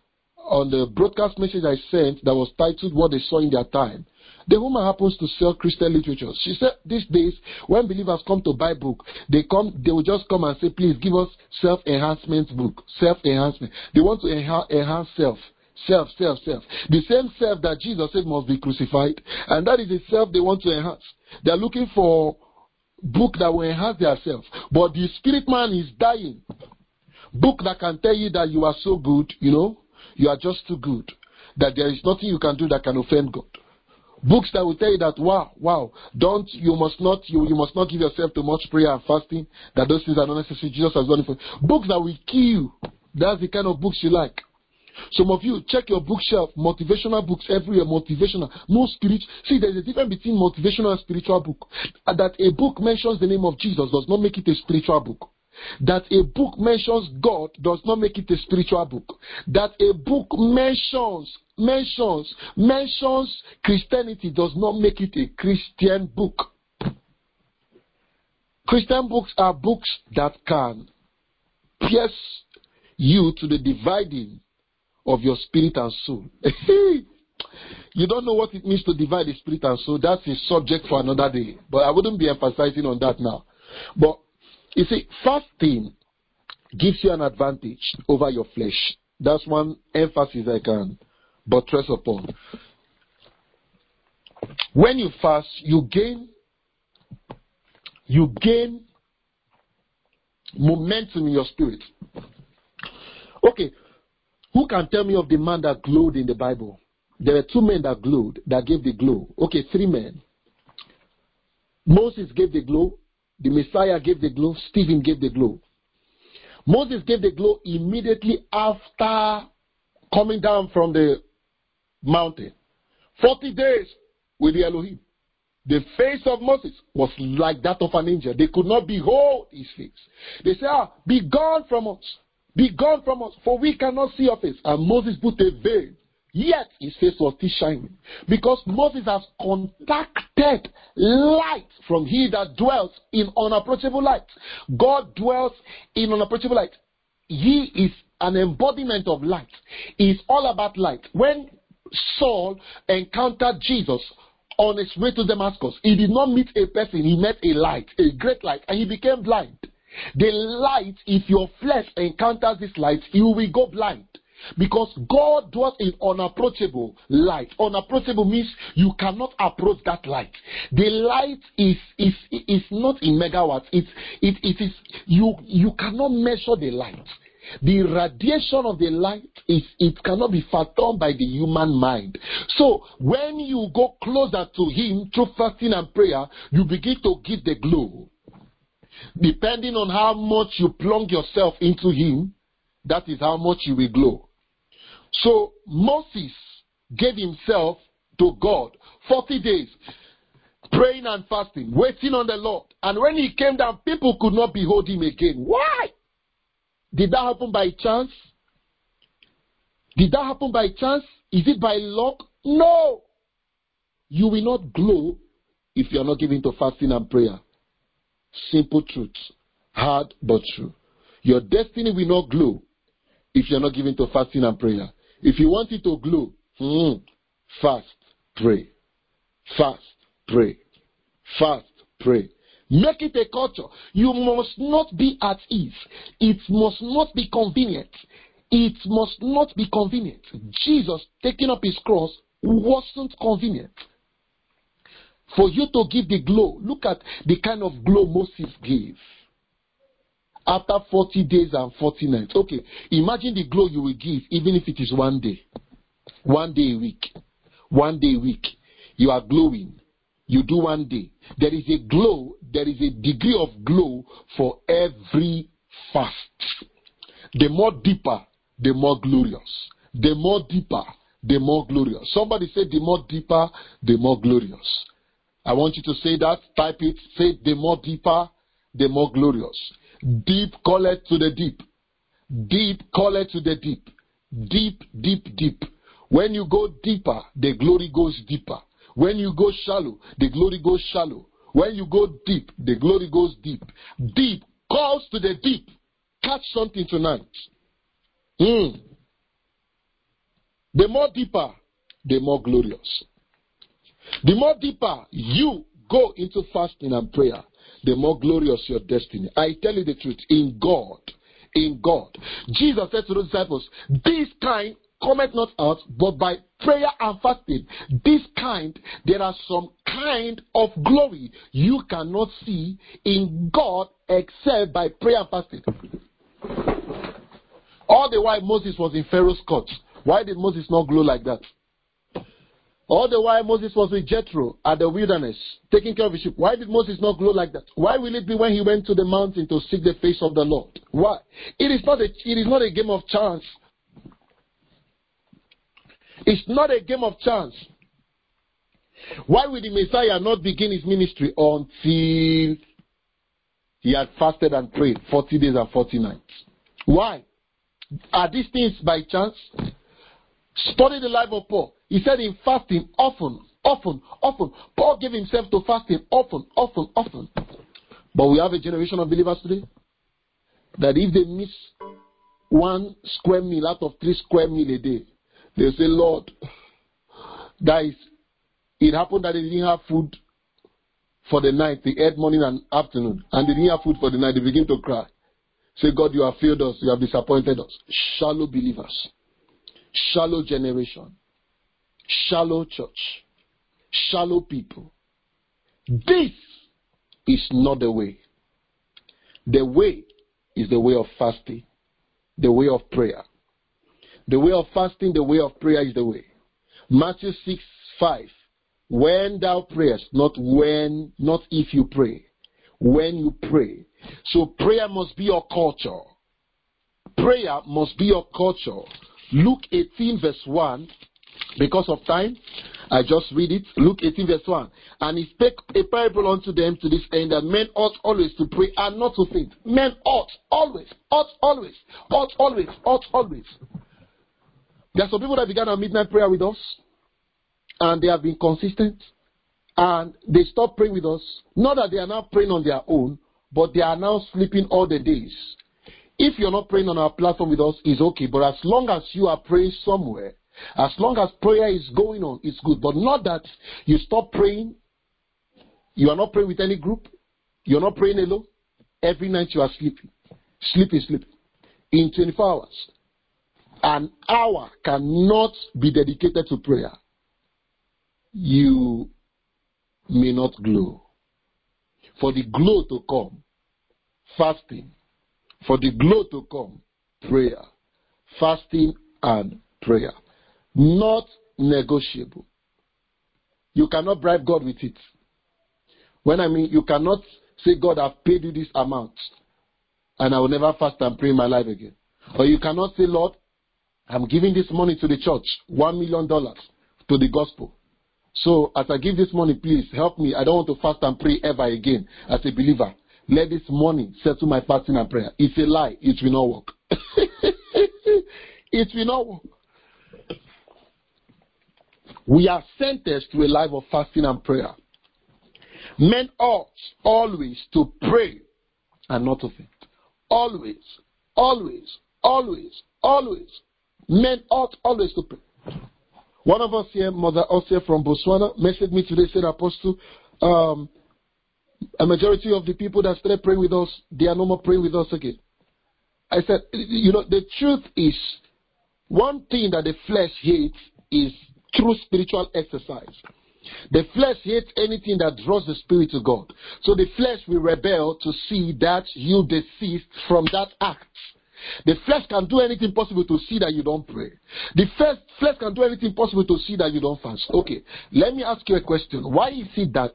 broadcast message I sent that was titled What They Saw in Their Time. The woman happens to sell Christian literature. She said these days, when believers come to buy book, they will just come and say, please give us self-enhancement book. Self-enhancement. They want to enhance self. Self. The same self that Jesus said must be crucified. And that is the self they want to enhance. They are looking for book that will enhance their self. But the spirit man is dying. Book that can tell you that you are so good, you are just too good. That there is nothing you can do that can offend God. Books that will tell you that, wow, you must not give yourself too much prayer and fasting, that those things are not necessary. Jesus has done it for you. Books that will kill you. That's the kind of books you like. Some of you, check your bookshelf, motivational books everywhere, motivational. No spirit. See, there's a difference between motivational and spiritual book. That a book mentions the name of Jesus does not make it a spiritual book. That a book mentions God does not make it a spiritual book. That a book mentions Christianity does not make it a Christian book. Christian books are books that can pierce you to the dividing of your spirit and soul. You don't know what it means to divide the spirit and soul. That's a subject for another day. But I wouldn't be emphasizing on that now. But you see, fasting gives you an advantage over your flesh. That's one emphasis I can buttress upon. When you fast, you gain momentum in your spirit. Okay, who can tell me of the man that glowed in the Bible? There were two men that glowed, that gave the glow. Okay, three men. Moses gave the glow. The Messiah gave the glow. Stephen gave the glow. Moses gave the glow immediately after coming down from the mountain. 40 days with the Elohim. The face of Moses was like that of an angel. They could not behold his face. They said, be gone from us. Be gone from us, for we cannot see your face. And Moses put a veil. Yet his face was still shining. Because Moses has contacted light from he that dwells in unapproachable light. God dwells in unapproachable light. He is an embodiment of light. It's all about light. When Saul encountered Jesus on his way to Damascus, he did not meet a person, he met a light, a great light, and he became blind. The light, if your flesh encounters this light, you will go blind. Because God dwells in unapproachable light. Unapproachable means you cannot approach that light. The light is not in megawatts. It is you cannot measure the light. The radiation of the light it cannot be fathomed by the human mind. So when you go closer to Him through fasting and prayer, you begin to give the glow. Depending on how much you plunge yourself into Him, that is how much you will glow. So Moses gave himself to God. 40 days, praying and fasting, waiting on the Lord. And when he came down, people could not behold him again. Why? Did that happen by chance? Did that happen by chance? Is it by luck? No. You will not glow if you are not given to fasting and prayer. Simple truth. Hard but true. Your destiny will not glow if you are not given to fasting and prayer. If you want it to glow, fast, pray. Fast, pray. Fast, pray. Make it a culture. You must not be at ease. It must not be convenient. It must not be convenient. Jesus taking up his cross wasn't convenient. For you to give the glow, look at the kind of glow Moses gave. After 40 days and 40 nights. Okay, imagine the glow you will give, even if it is one day. One day a week. One day a week. You are glowing. You do one day. There is a glow, there is a degree of glow for every fast. The more deeper, the more glorious. The more deeper, the more glorious. Somebody say the more deeper, the more glorious. I want you to say that. Type it. Say the more deeper, the more glorious. Deep calleth to the deep. Deep calleth to the deep. Deep, deep, deep. When you go deeper, the glory goes deeper. When you go shallow, the glory goes shallow. When you go deep, the glory goes deep. Deep calls to the deep. Catch something tonight. The more deeper, the more glorious. The more deeper you go into fasting and prayer, the more glorious your destiny. I tell you the truth, in God. Jesus said to those disciples, this kind cometh not out, but by prayer and fasting. This kind, there are some kind of glory you cannot see in God except by prayer and fasting. All the while Moses was in Pharaoh's court. Why did Moses not glow like that? All the while Moses was with Jethro at the wilderness, taking care of his sheep. Why did Moses not glow like that? Why will it be when he went to the mountain to seek the face of the Lord? Why? It is not a game of chance. It's not a game of chance. Why will the Messiah not begin his ministry until he had fasted and prayed 40 days and 40 nights? Why? Are these things by chance? Study the life of Paul. He said in fasting, often. Paul gave himself to fasting often. But we have a generation of believers today that if they miss 1 square meal out of 3 square meal a day, they say, Lord, it happened that they didn't have food for the night. They ate morning and afternoon, and they didn't have food for the night. They begin to cry. Say, God, you have failed us. You have disappointed us. Shallow believers. Shallow generation. Shallow church. Shallow people. This is not the way. The way is the way of fasting. The way of prayer. The way of fasting, the way of prayer is the way. Matthew 6:5. When thou prayest, not if you pray. When you pray. So prayer must be your culture. Prayer must be your culture. Luke 18 verse 1. Because of time, I just read it. Luke 18 verse 1. And he spake a parable unto them to this end, that men ought always to pray and not to faint. Men ought always. There are some people that began a midnight prayer with us, and they have been consistent, and they stopped praying with us. Not that they are now praying on their own, but they are now sleeping all the days. If you're not praying on our platform with us, it's okay. But as long as you are praying somewhere, as long as prayer is going on, it's good. But not that you stop praying. You are not praying with any group. You're not praying alone. Every night you are sleeping. Sleeping. In 24 hours. An hour cannot be dedicated to prayer. You may not glow. For the glow to come, fasting. For the glow to come, prayer. Fasting and prayer. Not negotiable. You cannot bribe God with it. When I mean, you cannot say, God, I've paid you this amount, and I will never fast and pray in my life again. Or you cannot say, Lord, I'm giving this money to the church, $1 million. to the gospel. So as I give this money, please help me. I don't want to fast and pray ever again as a believer. Let this money settle my fasting and prayer. It's a lie. It will not work. It will not work. We are sentenced to a life of fasting and prayer. Men ought always to pray and not to faint. Always, always, always, always. Men ought always to pray. One of us here, Mother Osia from Botswana, messaged me today, said, Apostle, a majority of the people that started praying with us, they are no more praying with us again. I said, the truth is, one thing that the flesh hates is true spiritual exercise. The flesh hates anything that draws the spirit to God. So the flesh will rebel to see that you desist from that act. The flesh can do anything possible to see that you don't pray. The flesh can do anything possible to see that you don't fast. Okay, let me ask you a question. Why is it that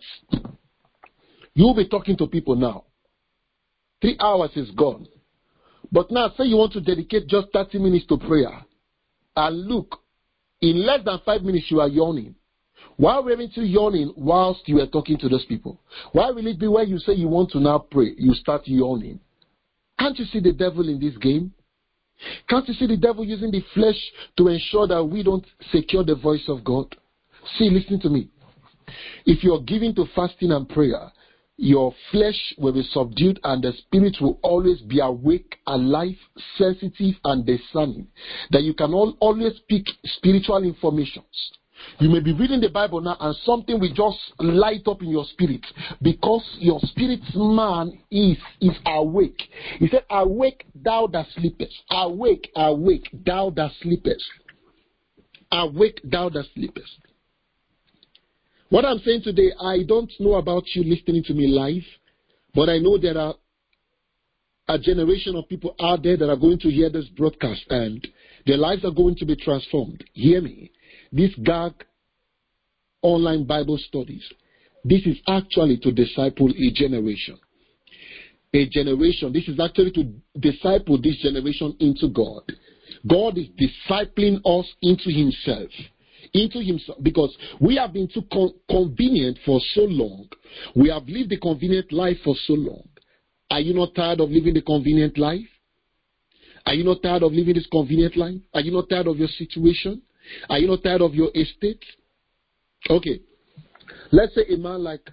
you'll be talking to people now? 3 hours is gone. But now say you want to dedicate just 30 minutes to prayer. And look, in less than 5 minutes you are yawning. Why weren't you yawning whilst you were talking to those people? Why will it be when you say you want to now pray, you start yawning? Can't you see the devil in this game? Can't you see the devil using the flesh to ensure that we don't secure the voice of God? See, listen to me. If you're giving to fasting and prayer, your flesh will be subdued and the spirit will always be awake, alive, sensitive, and discerning. That you can always pick spiritual informations. You may be reading the Bible now and something will just light up in your spirit because your spirit man is awake. He said, awake thou that sleepest. Awake, awake thou that sleepest. Awake thou that sleepest. What I'm saying today, I don't know about you listening to me live, but I know there are a generation of people out there that are going to hear this broadcast and their lives are going to be transformed. Hear me. This GAG online Bible studies, this is actually to disciple a generation. A generation. This is actually to disciple this generation into God. God is discipling us into Himself. Into Himself. Because we have been too convenient for so long. We have lived the convenient life for so long. Are you not tired of living the convenient life? Are you not tired of living this convenient life? Are you not tired of your situation? Are you not tired of your estate? Okay. Let's say a man like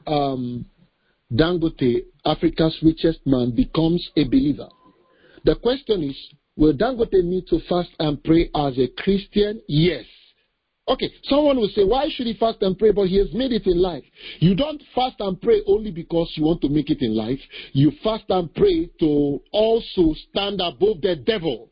Dangote, Africa's richest man, becomes a believer. The question is, will Dangote need to fast and pray as a Christian? Yes. Okay, someone will say, why should he fast and pray? But he has made it in life. You don't fast and pray only because you want to make it in life. You fast and pray to also stand above the devil.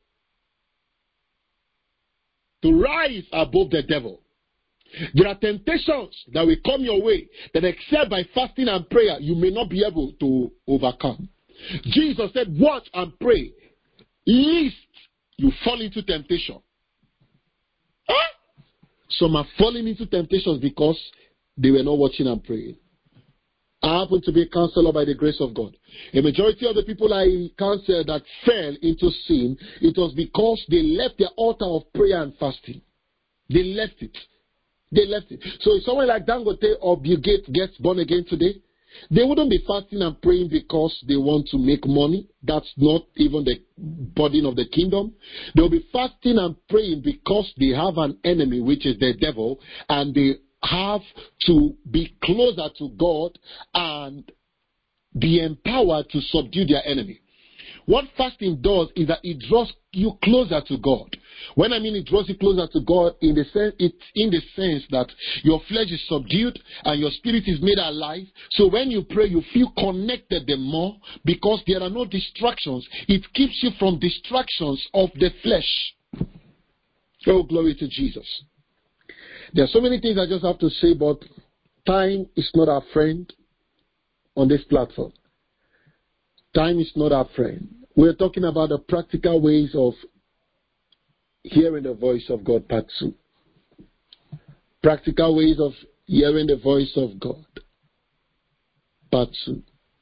To rise above the devil. There are temptations that will come your way that except by fasting and prayer you may not be able to overcome. Jesus said, watch and pray, lest you fall into temptation. Huh? Some are falling into temptations because they were not watching and praying. I happen to be a counselor by the grace of God. A majority of the people I counseled that fell into sin, it was because they left their altar of prayer and fasting. They left it. They left it. So if someone like Dangote or Bill Gates gets born again today, they wouldn't be fasting and praying because they want to make money. That's not even the burden of the kingdom. They'll be fasting and praying because they have an enemy, which is the devil, and they have to be closer to God and be empowered to subdue their enemy. What fasting does is that it draws you closer to God. When I mean it draws you closer to God, in the sense that your flesh is subdued and your spirit is made alive. So when you pray, you feel connected the more because there are no distractions. It keeps you from distractions of the flesh. Oh, glory to Jesus. There are so many things I just have to say, but time is not our friend on this platform. Time is not our friend. We're talking about the practical ways of hearing the voice of God, part 2. Practical ways of hearing the voice of God, part 2.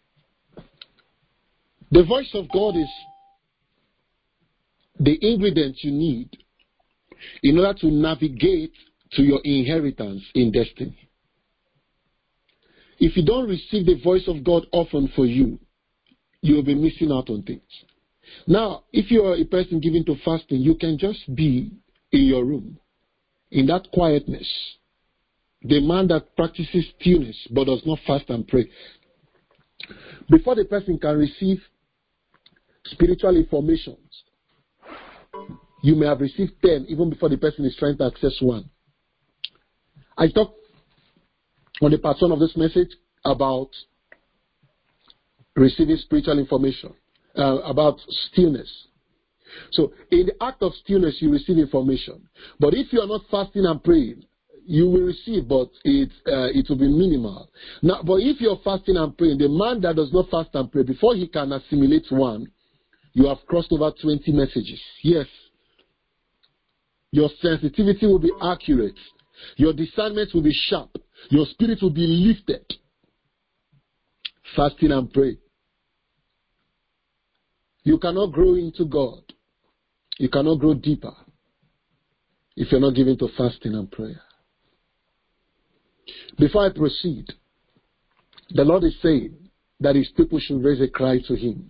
The voice of God is the ingredient you need in order to navigate to your inheritance in destiny. If you don't receive the voice of God often for you, you will be missing out on things. Now, if you are a person given to fasting, you can just be in your room, in that quietness. The man that practices stillness but does not fast and pray. Before the person can receive spiritual information, you may have received 10 even before the person is trying to access one. I talked on the part 1 of this message about receiving spiritual information, about stillness. So in the act of stillness, you receive information. But if you are not fasting and praying, you will receive, but it will be minimal. Now, but if you're fasting and praying, the man that does not fast and pray, before he can assimilate one, you have crossed over 20 messages. Yes. Your sensitivity will be accurate. Your discernment will be sharp. Your spirit will be lifted. Fasting and pray. You cannot grow into God. You cannot grow deeper if you're not given to fasting and prayer. Before I proceed, the Lord is saying that His people should raise a cry to Him.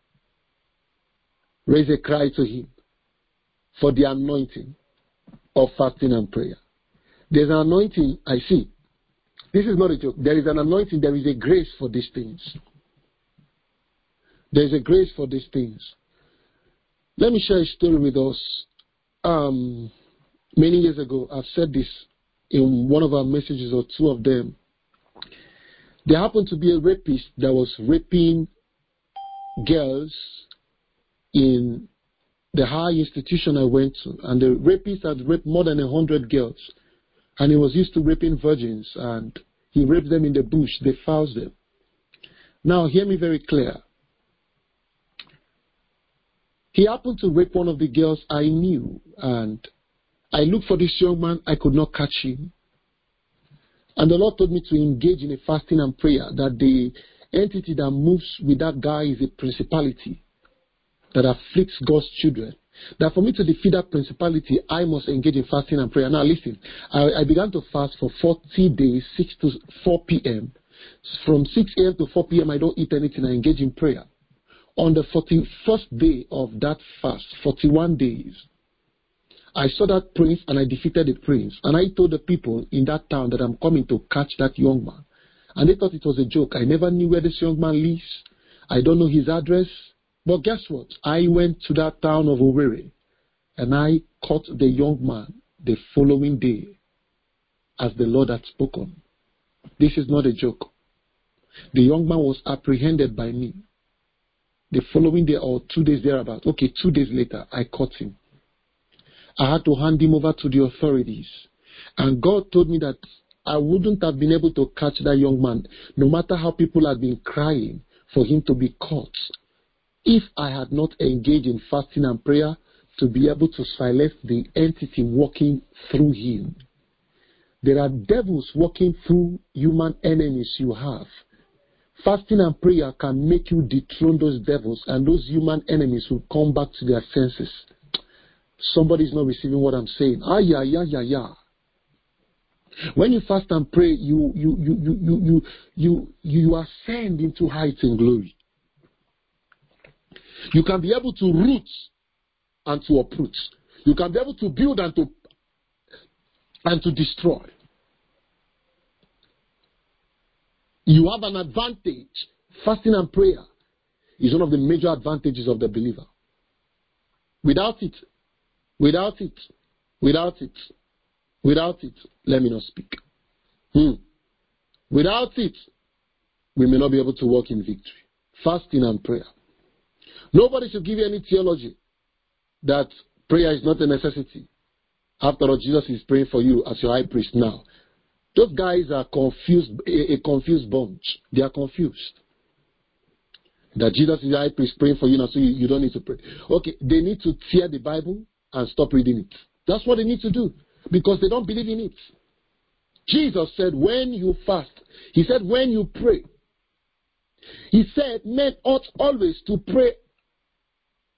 Raise a cry to Him for the anointing of fasting and prayer. There's an anointing, I see. This is not a joke. There is an anointing, there is a grace for these things. There is a grace for these things. Let me share a story with us. Many years ago, I've said this in one of our messages or two of them. There happened to be a rapist that was raping girls in the high institution I went to. And the rapist had raped more than 100 girls. And he was used to raping virgins. And he raped them in the bush, defiles them. Now, hear me very clear. He happened to rape one of the girls I knew. And I looked for this young man. I could not catch him. And the Lord told me to engage in a fasting and prayer. That the entity that moves with that guy is a principality that afflicts God's children. That for me to defeat that principality, I must engage in fasting and prayer. Now listen, I began to fast for 40 days, 6 to 4 p.m. From 6 a.m. to 4 p.m. I don't eat anything. I engage in prayer. On the 41st day of that fast, 41 days, I saw that prince and I defeated the prince. And I told the people in that town that I'm coming to catch that young man. And they thought it was a joke. I never knew where this young man lives. I don't know his address. But guess what? I went to that town of Owerri and I caught the young man the following day as the Lord had spoken. This is not a joke. The young man was apprehended by me. The following day or 2 days thereabout, 2 days later, I caught him. I had to hand him over to the authorities. And God told me that I wouldn't have been able to catch that young man, no matter how people had been crying for him to be caught, if I had not engaged in fasting and prayer to be able to silence the entity walking through him. There are devils walking through human enemies you have. Fasting and prayer can make you dethrone those devils, and those human enemies will come back to their senses. Somebody's not receiving what I'm saying. When you fast and pray, you ascend into heights in glory. You can be able to root and to uproot. You can be able to build and to destroy. You have an advantage. Fasting and prayer is one of the major advantages of the believer. Without it, let me not speak. Without it, we may not be able to walk in victory. Fasting and prayer. Nobody should give you any theology that prayer is not a necessity. After all, Jesus is praying for you as your high priest now. Those guys are confused, a confused bunch. They are confused. That Jesus is the high priest praying for you now, so you don't need to pray. Okay, they need to tear the Bible and stop reading it. That's what they need to do, because they don't believe in it. Jesus said, when you fast, He said, when you pray, He said, men ought always to pray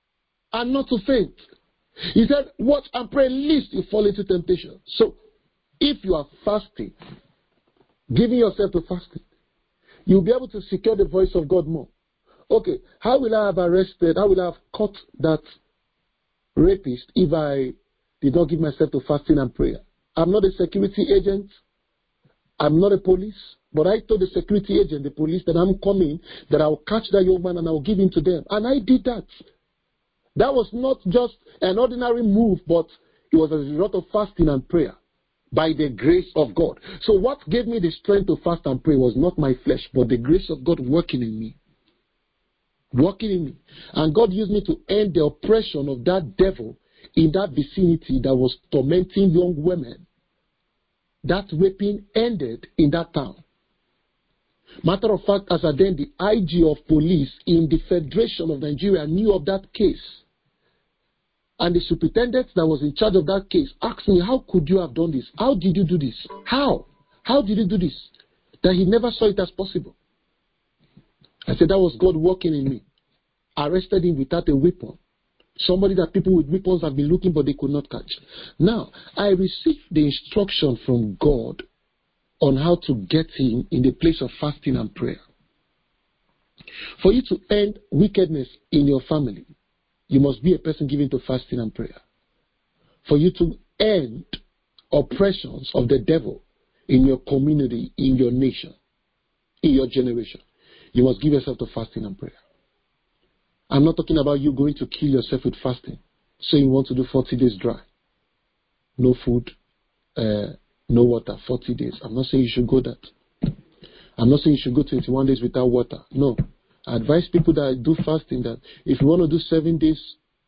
and not to faint. He said, watch and pray lest you fall into temptation. So, If you are fasting, giving yourself to fasting, you'll be able to secure the voice of God more. Okay, how will I have arrested, how will I have caught that rapist if I did not give myself to fasting and prayer? I'm not a security agent. I'm not a police. But I told the security agent, the police, that I'm coming, that I'll catch that young man and I'll give him to them. And I did that. That was not just an ordinary move, but it was a result of fasting and prayer by the grace of God. So what gave me the strength to fast and pray was not my flesh, but the grace of God working in me. Working in me. And God used me to end the oppression of that devil in that vicinity that was tormenting young women. That raping ended in that town. Matter of fact, as at then, the IG of police in the Federation of Nigeria knew of that case. And the superintendent that was in charge of that case asked me, how could you have done this? How did you do this? How? How did you do this? That he never saw it as possible. I said, that was God working in me. Arrested him without a weapon. Somebody that people with weapons have been looking but they could not catch. Now, I received the instruction from God on how to get him in the place of fasting and prayer. For you to end wickedness in your family, you must be a person given to fasting and prayer. For you to end oppressions of the devil in your community, in your nation, in your generation, you must give yourself to fasting and prayer. I'm not talking about you going to kill yourself with fasting. So you want to do 40 days dry. No food, no water, 40 days. I'm not saying you should go that. I'm not saying you should go 21 days without water. No. I advise people that do fasting that if you want to do 7 days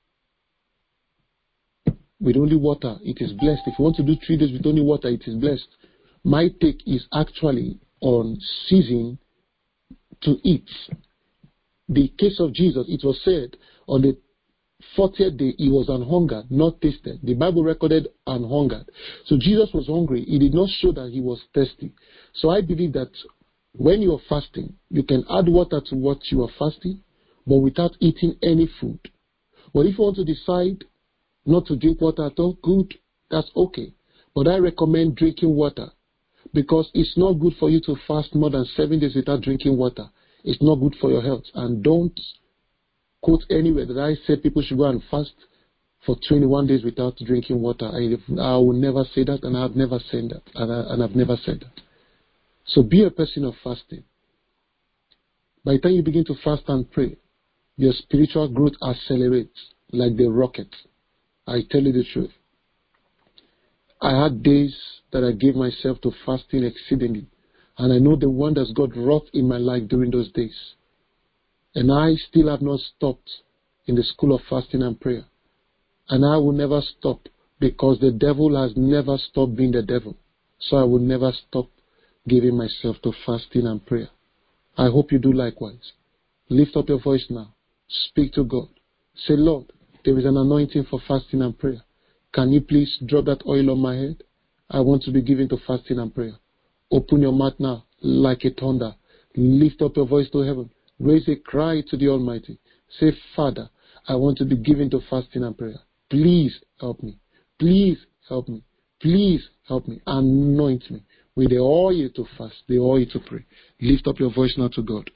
with only water, it is blessed. If you want to do 3 days with only water, it is blessed. My take is actually on ceasing to eat. The case of Jesus, it was said on the 40th day he was an hungered, not tasted. The Bible recorded an hungered. So Jesus was hungry. He did not show that he was thirsty. So I believe that when you are fasting, you can add water to what you are fasting, but without eating any food. But if you want to decide not to drink water at all, good, that's okay. But I recommend drinking water because it's not good for you to fast more than 7 days without drinking water. It's not good for your health. And don't quote anywhere that I said people should go and fast for 21 days without drinking water. I will never say that, and I've never said that. And I've never said that. So be a person of fasting. By the time you begin to fast and pray, your spiritual growth accelerates like the rocket. I tell you the truth. I had days that I gave myself to fasting exceedingly. And I know the wonders God wrought in my life during those days. And I still have not stopped in the school of fasting and prayer. And I will never stop because the devil has never stopped being the devil. So I will never stop giving myself to fasting and prayer. I hope you do likewise. Lift up your voice now. Speak to God. Say, Lord, there is an anointing for fasting and prayer. Can you please drop that oil on my head? I want to be given to fasting and prayer. Open your mouth now like a thunder. Lift up your voice to heaven. Raise a cry to the Almighty. Say, Father, I want to be given to fasting and prayer. Please help me. Please help me. Please help me. Anoint me with the oil to fast, the oil to pray. Lift up your voice now to God.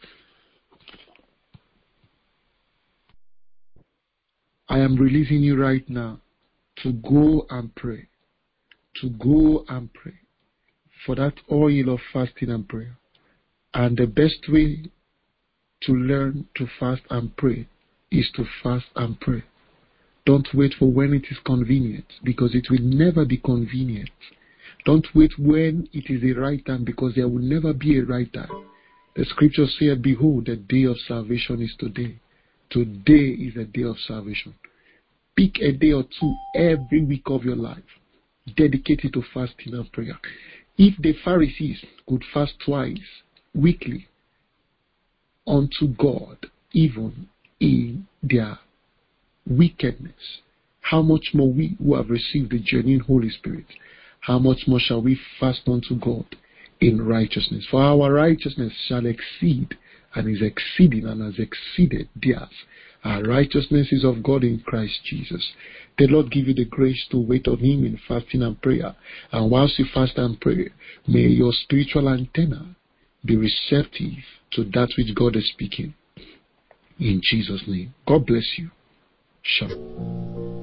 I am releasing you right now to go and pray. To go and pray for that oil of fasting and prayer. And the best way to learn to fast and pray is to fast and pray. Don't wait for when it is convenient, because it will never be convenient. Don't wait when it is the right time, because there will never be a right time. The scriptures say, behold, the day of salvation is today. Today is a day of salvation. Pick a day or two every week of your life. Dedicate it to fasting and prayer. If the Pharisees could fast twice weekly unto God, even in their wickedness, how much more we who have received the genuine Holy Spirit, how much more shall we fast unto God in righteousness? For our righteousness shall exceed and is exceeding and has exceeded theirs. Our righteousness is of God in Christ Jesus. The Lord give you the grace to wait on Him in fasting and prayer. And whilst you fast and pray, may your spiritual antenna be receptive to that which God is speaking. In Jesus' name. God bless you. Shalom.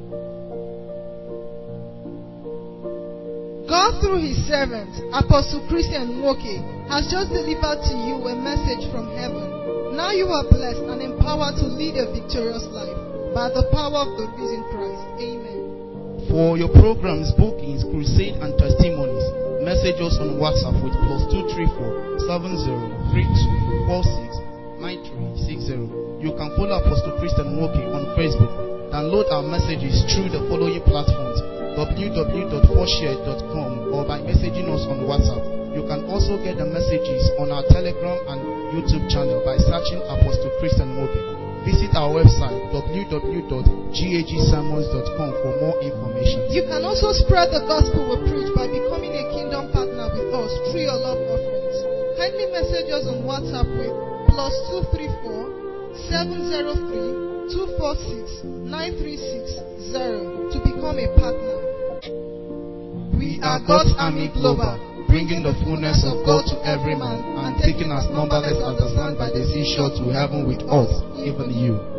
God, through His servant, Apostle Christian Nwoke, has just delivered to you a message from heaven. Now you are blessed and empowered to lead a victorious life by the power of the risen Christ. Amen. For your programs, bookings, crusade, and testimonies, message us on WhatsApp with +234 7032 46 9360. You can follow Apostle Christian Nwoke on Facebook. Download our messages through the following platforms: www.4share.com or by messaging us on WhatsApp. You can also get the messages on our Telegram and YouTube channel by searching Apostle Christian Nwoke. Visit our website www.gagsermons.com for more information. You can also spread the gospel we preach by becoming a kingdom partner with us through your love offerings. Kindly message us on WhatsApp with +234 703 246 9360 to become a partner. We are God's Army Global, bringing the fullness of God to every man and taking us numberless as the sand by the seashore to heaven with us, even you.